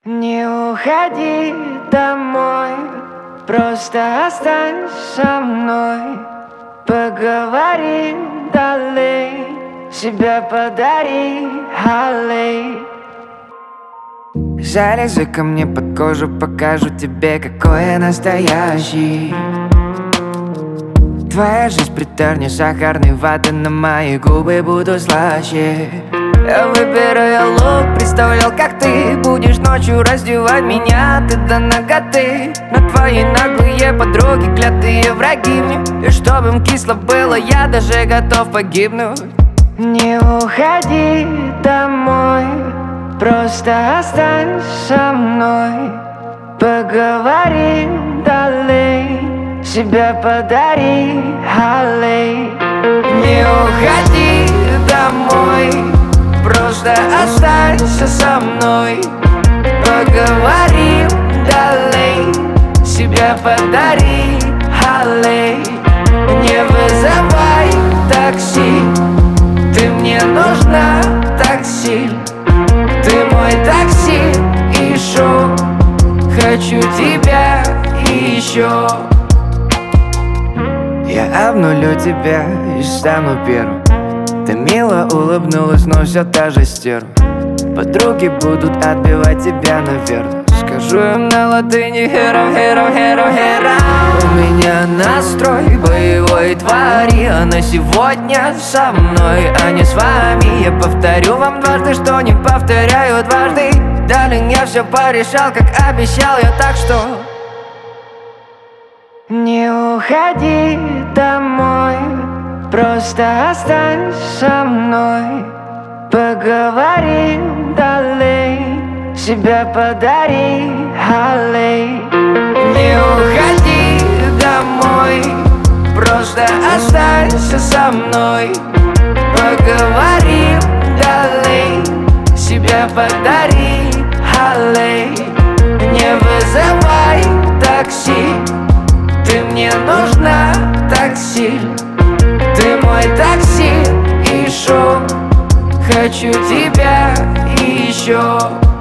Не уходи домой, просто останься со мной. Поговорим далее, себя подари, аллей. Залезай ко мне под кожу, покажу тебе, какой я настоящий. Твоя жизнь приторнее сахарной ваты, на мои губы буду слаще. Я выбираю лук, представлял, как ты будешь ночью раздевать меня, ты до ноготы. Но твои наглые подруги, клятые враги мне, и чтобы им кисло было, я даже готов погибнуть. Не уходи домой, просто останься со мной. Поговорим далее, себя подари, аллей. Не уходи домой, просто останься со мной. Поговорим далее, себя подари, аллей. Не вызывай такси, ты мне нужна так сильно. Ты мой такси и шоу, хочу тебя еще. Я обнулю тебя и стану первым. Ты мило улыбнулась, но все та же стерва. Подруги будут отбивать тебя, наверное. Скажу им на латыни hero, hero, hero, hero. У меня настрой боевой твари, она сегодня со мной, а не с вами. Я повторю вам дважды, что не повторяю дважды. Далее я все порешал, как обещал я, так что не уходи домой, просто останься со мной. Поговорим далее, себя подари, аллей. Не уходи домой, просто останься со мной. Поговорим далее, себя подари, аллей. Не вызывай такси, ты мне нужна так сильно. Ты мой такси и шоу, хочу тебя еще.